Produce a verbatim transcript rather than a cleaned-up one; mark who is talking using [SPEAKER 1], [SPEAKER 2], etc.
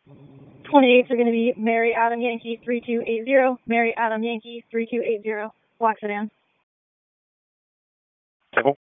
[SPEAKER 1] twenty-eights are going to be Mary Adam Yankee three two eight zero, Mary Adam Yankee three two eight zero, Black Sedan.
[SPEAKER 2] Temple.